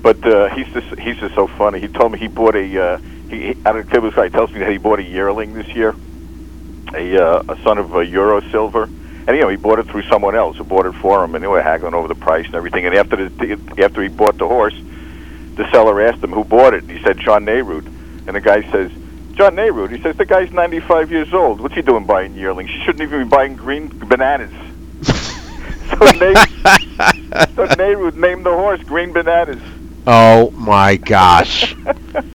But he's just so funny. He told me he bought a out of the guy tells me that he bought a yearling this year, a son of Euro Silver, and he bought it through someone else who bought it for him, and they were haggling over the price and everything. And after he bought the horse, the seller asked him who bought it. He said John Nehru, and the guy says, John Nehru. He says the guy's 95 years old. What's he doing buying yearlings? She shouldn't even be buying green bananas. So Nehru named the horse Green Bananas. Oh my gosh.